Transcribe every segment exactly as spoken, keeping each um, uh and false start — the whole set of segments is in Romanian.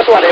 soare.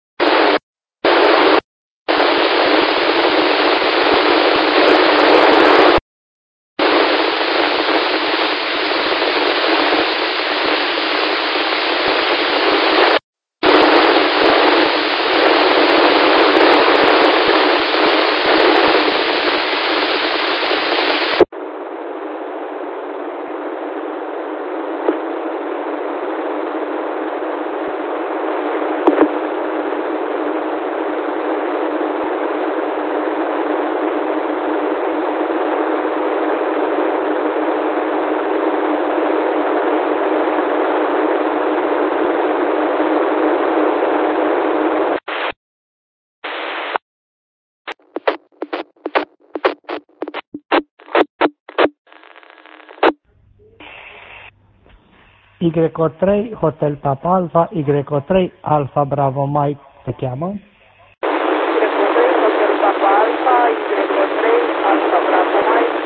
Y O trei, Hotel Papa Alpha, Y O trei, Alpha Bravo Mike, te cheamă? Y O trei, Hotel Papa Alpha, Y O trei, Alpha Bravo Mike.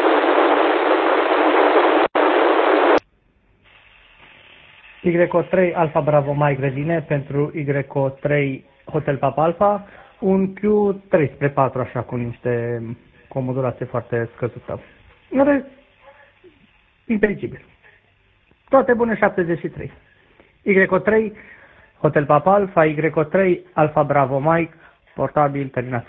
Y O trei, Alpha Bravo Mike revine pentru Y O trei, Hotel Papa Alpha, un Q trei spre patru, așa, cu niște, cu o modulație foarte scăzută. În rest, imperigibil. Toate bune, șaptezeci și trei. Y O trei, Hotel Papa Alpha, Y O trei, Alpha Bravo Mike, portabil, terminat.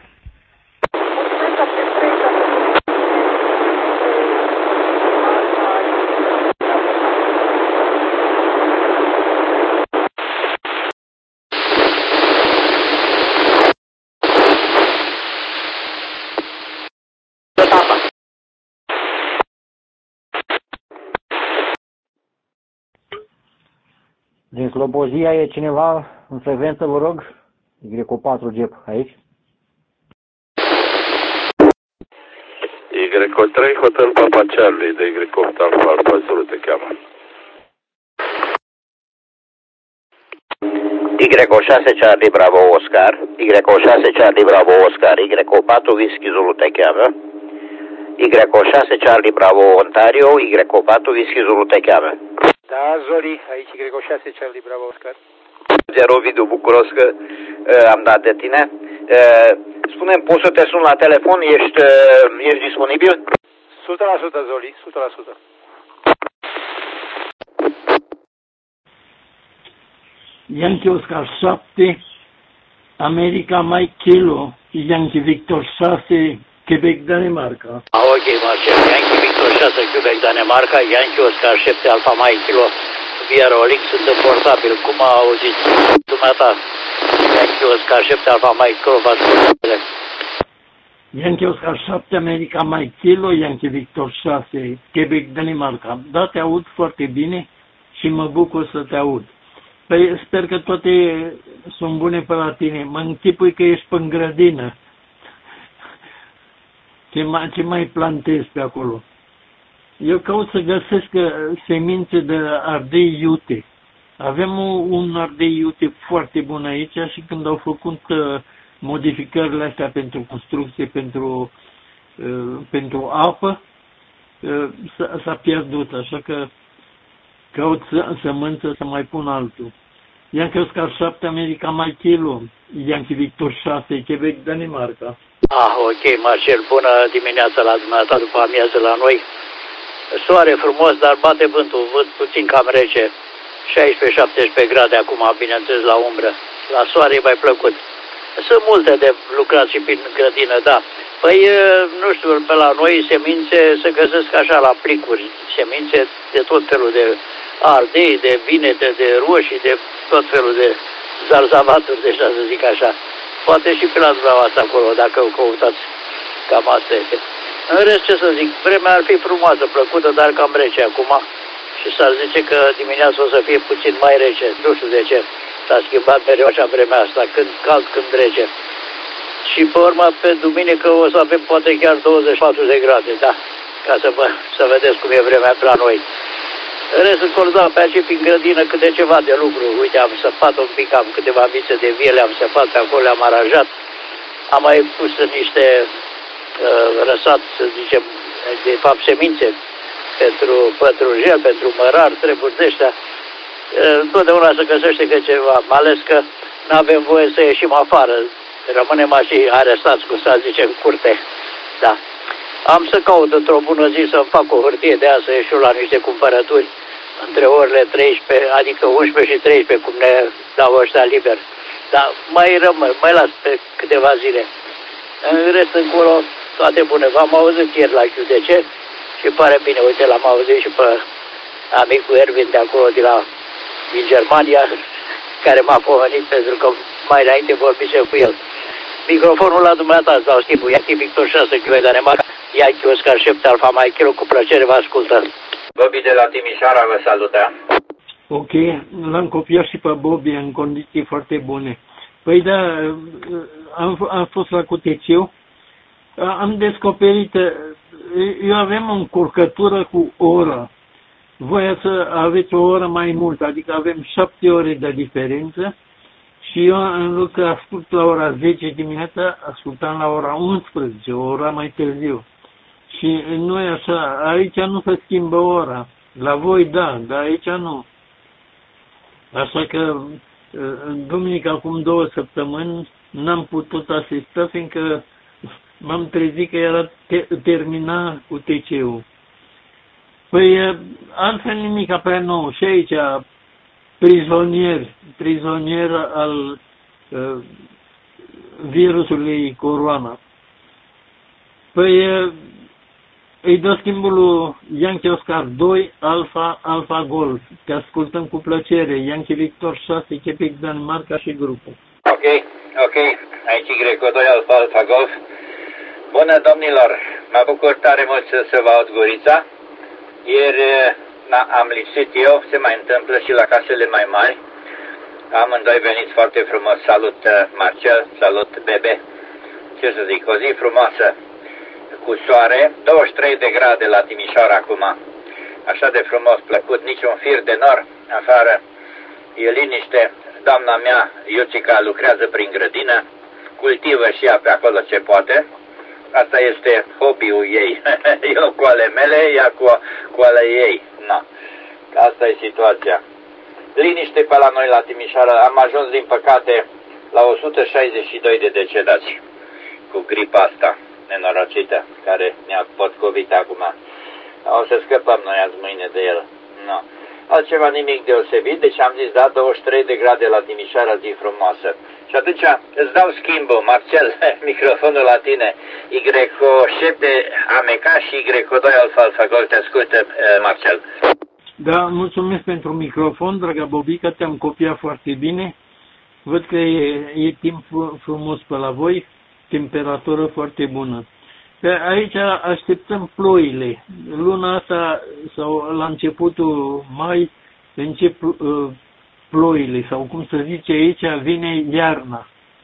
Din Slobozia e cineva în frecvență, vă rog? Y O patru G E P aici? Y O trei, Hotel Papa Charlie, de Y opt Alpha Alpha Zulu te cheamă. Y O șase Charlie Bravo Oscar, Y O șase Charlie Bravo Oscar, Y O patru Whisky Zulu te cheamă. Y O șase Charlie Bravo Ontario, Y O patru Whisky Zulu te cheamă. Da, Zoli, aici Y O șase Charlie Bravo Oscar. Zero Ovidiu, bucuros că uh, am dat de tine. Uh, spune-mi, poți să te sun la telefon? Ești, uh, ești disponibil? o sută la sută, Zoli, o sută la sută. Yankee Oscar șapte, America Mike Kilo, Yankee Victor șase, Quebec, Danemarca. Ah, ok, Marcel, Yankee Victor șase, Quebec, Danemarca, Yankee Oscar șapte, Alpha Mike Kilo, via Rolix, sunt în portabil. Cum a auzit dumneata? Yankee Oscar șapte, Alpha Mike Kilo, v-ați portabile. Yankee Oscar șapte, America Mike Kilo, Yankee Victor șase, Quebec, Danemarca. Da, te aud foarte bine și mă bucur să te aud. Păi sper că toate sunt bune pe la tine. Mă închipui că ești pe-n grădină. Ce mai, ce mai plantezi pe acolo? Eu caut să găsesc semințe de ardei iute. Avem un ardei iute foarte bun aici și când au făcut modificările astea pentru construcție, pentru, pentru apă, s-a pierdut. Așa că caut sămânță să mai pun altul. Yankee Oscar șapte, America Mike Kilo, Yankee Victor șase, Quebec, Danemarca. Ah, ok, Marcel, bună dimineața la dumneata, după amiază la noi. Soare frumos, dar bate vântul, vânt puțin cam rece, șaisprezece șaptesprezece grade acum, bineînțeles, la umbră. La soare e mai plăcut. Sunt multe de lucrat și prin grădină, da. Păi, nu știu, pe la noi semințe se găsesc așa la plicuri, semințe de tot felul de ardei, de vinete, de roșii, de tot felul de zarzavaturi, deci să zic așa. Poate și pe la dumneavoastră acolo, dacă o căutați, cam asta este. În rest, ce să zic, vremea ar fi frumoasă, plăcută, dar cam rece acum. Și s-ar zice că dimineața o să fie puțin mai rece. Nu știu de ce s-a schimbat mereu așa vremea asta, când cald, când rece. Și pe urmă, pe duminică o să avem poate chiar douăzeci și patru de grade, da, ca să, vă, să vedeți cum e vremea pe la noi. În rest, încolo, pe aici, prin grădină, câte ceva de lucru. Uite, am săpat un pic, am câteva vițe de viele, am săpat pe acolo, le-am aranjat. Am mai pus niște uh, răsat, să zicem, de fapt, semințe pentru pătrunjel, pentru mărar, treburi de ăștia. Uh, întotdeauna se găsește că ceva, mai ales că nu avem voie să ieșim afară. Rămânem așa arestați, cum să zice, în curte. Da. Am să caut într-o bună zi să-mi fac o hârtie de aia să ieși la niște cumpărături între orele treisprezece, adică unsprezece și treisprezece, cum ne dau ăștia liber. Dar mai rămân, mai las pe câteva zile. În rest, încolo, toate bune. V-am auzit ieri la Q D C și pare bine. Uite, l-am auzit și pe amicul Ervin de acolo, de la, din Germania, care m-a pomenit pentru că mai înainte vorbise cu el. Microfonul la dumneata, îți dau tipul, Yankee Victor șase, Q V Danemarca, Yankee Oscar șapte Alfa Mike Kilo, cu plăcere vă ascultă. Bobby de la Timișoara vă salută. Ok, l-am copiat și pe Bobby în condiții foarte bune. Păi da, am, am fost la Cuteciu, am descoperit, eu aveam o încurcătură cu oră. Voi să aveți o oră mai mult, adică avem șapte ore de diferență și eu în loc să ascult la ora zece dimineața, ascultam la ora unsprezece, o ora mai târziu. Și noi așa, aici nu se schimbă ora. La voi da, dar aici nu. Așa că duminică, acum două săptămâni, n-am putut asista, fiindcă m-am trezit că era te termina cu T C-ul. Păi, altfel nimic prea nou. Și aici, prizonier, prizonier al uh, virusului corona. Păi, uh, îi dă schimbul lui Yankee Oscar doi, Alfa, Alfa Golf. Te ascultăm cu plăcere. Yankee Victor șase, Quebec, Danemarca și grupul. Ok, ok. Aici Y doi, Alfa, Alfa Golf. Bună, domnilor. Mă bucur tare mult să, să vă aud gurița. Ieri na, am lipsit eu, se mai întâmplă și la casele mai mari. Amândoi veniți foarte frumos. Salut Marcel, salut Bebe. Ce să zic, o zi frumoasă cu soare, douăzeci și trei de grade la Timișoara acum. Așa de frumos, plăcut, niciun fir de nor afară. E liniște. Doamna mea, Iuțica, lucrează prin grădină, cultivă și ea pe acolo ce poate. Asta este hobby-ul ei. Eu cu ale mele, ea cu, cu ale ei. Na. Asta e situația. Liniște pe la noi la Timișoara. Am ajuns, din păcate, la o sută șaizeci și doi de decedați cu gripa asta nenorocită, care ne-a potcovit acum. O să scăpăm noi azi mâine de el. No. Altceva nimic deosebit, deci am zis, da, douăzeci și trei de grade la Timișoara, zi frumoasă. Și atunci îți dau schimbul, Marcel, microfonul la tine. Y șapte Ameca și Y doi Alfa Alfa Golf, te ascultă, Marcel. Da, mulțumesc pentru microfon, dragă Bobica, te-am copiat foarte bine. Văd că e, e timp frumos pe la voi, temperatură foarte bună. Pe aici așteptăm ploile. Luna asta, sau la începutul mai, încep uh, ploile, sau cum să zice aici, vine iarna.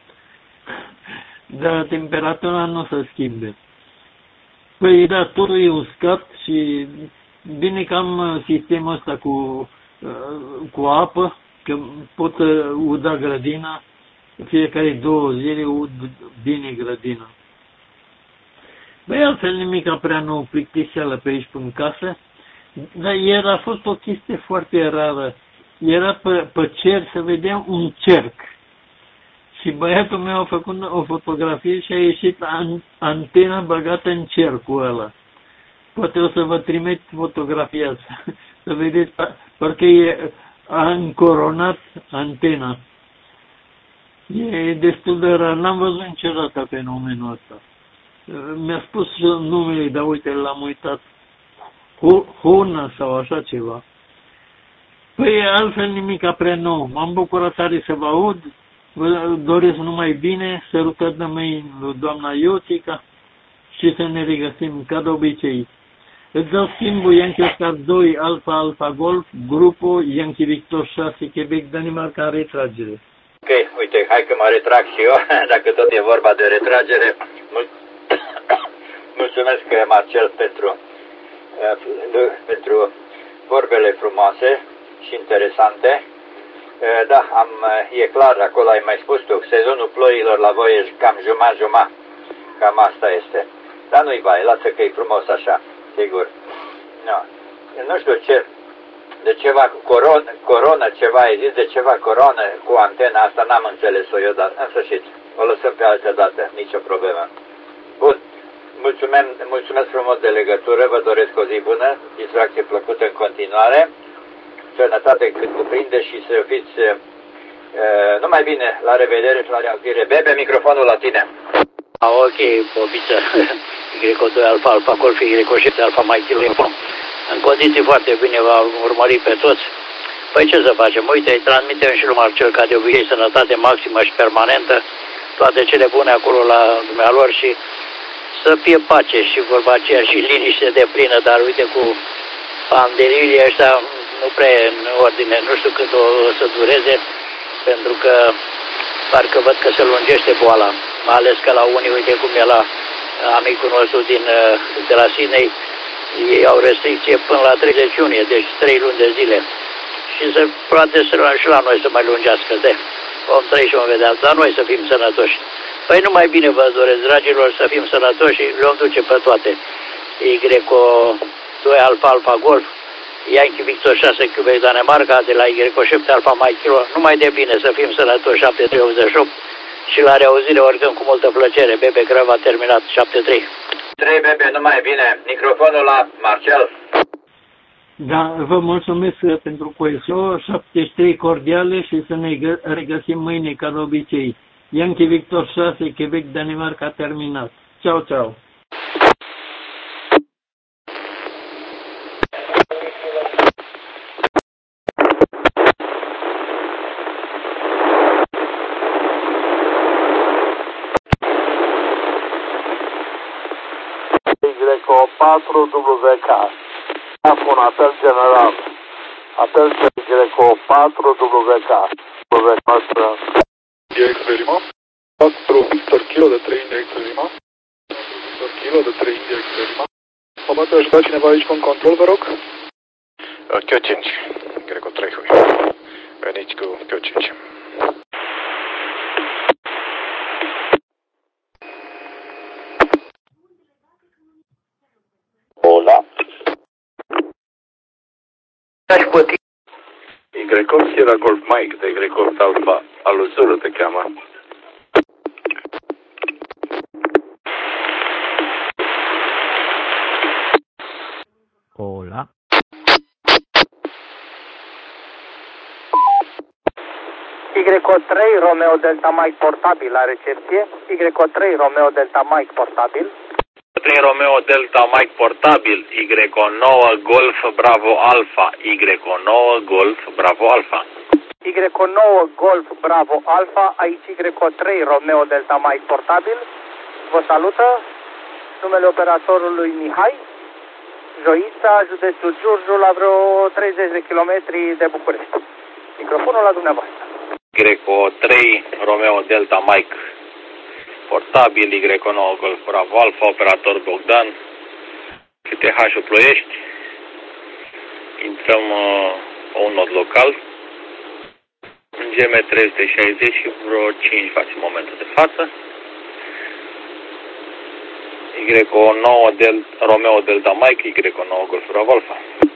Dar temperatura nu se schimbe. Păi da, totul e uscat și bine că am sistemul ăsta cu, uh, cu apă, că pot uda grădina, fiecare două zile ud bine grădina. Băi, altfel nimic prea nou, plictiseală pe aici în casă, dar ieri a fost o chestie foarte rară. Era pe, pe cer să vedem un cerc. Și băiatul meu a făcut o fotografie și a ieșit an, antena băgată în cercul ăla. Poate o să vă trimit fotografia asta, să vedeți, parcă e, a încoronat antena. E destul de rar, n-am văzut niciodată fenomenul ăsta. Mi-a spus numele, dar uite, l-am uitat. Hona sau așa ceva. Păi altfel nimic prea nou. M-am bucurat tare să vă aud. Vă doresc numai bine, sărutări de mâini lui doamna Iotica și să ne regăsim ca de obicei. Îți dau schimbul Yankee Oscar doi, Alfa Alfa Golf, grupul Yankee Victor șase, Quebec, Danemarca, retragere. Ok, uite, hai că mă retrag și eu, dacă tot e vorba de retragere. Mul Mulțumesc, Marcel, pentru, pentru vorbele frumoase și interesante. Da, am, e clar, acolo ai mai spus tu, sezonul ploilor la voi e cam jumătate-jumătate. Cam asta este. Dar nu-i bai, lasă că e frumos așa, sigur. No. Nu știu ce, de ceva coronă, coronă, ceva, ai zis de ceva coronă cu antena asta, n-am înțeles-o eu, dar în sfârșit, o lăsăm pe altă dată, nicio problemă. Bun, mulțumim, mulțumesc frumos de legătură, vă doresc o zi bună, distracție plăcută în continuare, sănătate cât cuprinde și să fiți uh, numai bine, la revedere și la reauzire. Bebe, microfonul la tine. A, ok, Bobiță, Y doi Alfa Alfa Golf, Y șapte Alfa Mike Kilo. În condiții foarte bine va urmări pe toți. Păi ce să facem? Uite, îi transmitem și lui Marcel ca de obicei sănătate maximă și permanentă, toate cele bune acolo la dumnealor și să fie pace și vorba aceea și liniște de plină, dar uite cu pandemiile ăștia nu prea e în ordine, nu știu cât o, o să dureze, pentru că parcă văd că se lungește boala, mai ales că la unii, uite cum e la amicul nostru din, de la Sydney, ei au restricție până la treizeci iunie, deci trei luni de zile. Și se poate să și la noi să mai lungească, de vom trăi și vom vedea, dar noi să fim sănătoși. Păi numai bine vă doresc, dragilor, să fim sănătoși și le-om duce pe toate. Y doi Alfa Alfa Golf, Yankee Victor șase Quebec Danemarca, de la Y șapte Alfa Mike Kilo, numai de bine să fim sănătoși, șapte trei optzeci și opt și la reauzire oricând cu multă plăcere. Bebe Grăv a terminat, șapte trei. trei Bebe, numai bine, microfonul la Marcel. Da, vă mulțumesc pentru coeziune, șaptezeci și trei cordiale și să ne regăsim mâine ca de obicei. Yankee Victor șase, Quebec, Danemarca, terminat. Ceau, ceau. Y patru W K. Un apel general. Apel Y patru W K. W noastră. India Lima. patru Victor Kilo de trei India Lima. Victor Kilo de trei India Lima. Mă poate ajuta cineva aici cu un control, vă rog? Q cinci. Y trei hui. Veniți cu Q cinci. Hola. Y opt Sierra Golf Mike de Y opt Alfa al Zulu te cheamă. Hola. Y trei Romeo Delta Mike portabil la recepție. Y trei Romeo Delta Mike portabil. trei Romeo Delta Mike portabil, Y nouă Golf Bravo Alpha, Y nouă Golf Bravo Alpha. Y nouă Golf Bravo Alpha, aici Y trei Romeo Delta Mike portabil. Vă salută numele operatorului Mihai, Joița, județul Giurgiu, la vreo treizeci de kilometri de București. Microfonul la dumneavoastră. Y trei Romeo Delta Mike portabil, Y nouă Golf Bravo Alpha, operator Bogdan, C T H-ul Ploiești. Intrăm uh, un nod local, în G M trei sute șaizeci și vreo cinci față în momentul de față. Y nouă Del, Romeo Delta Mike, Y nouă Golf Bravo Alpha.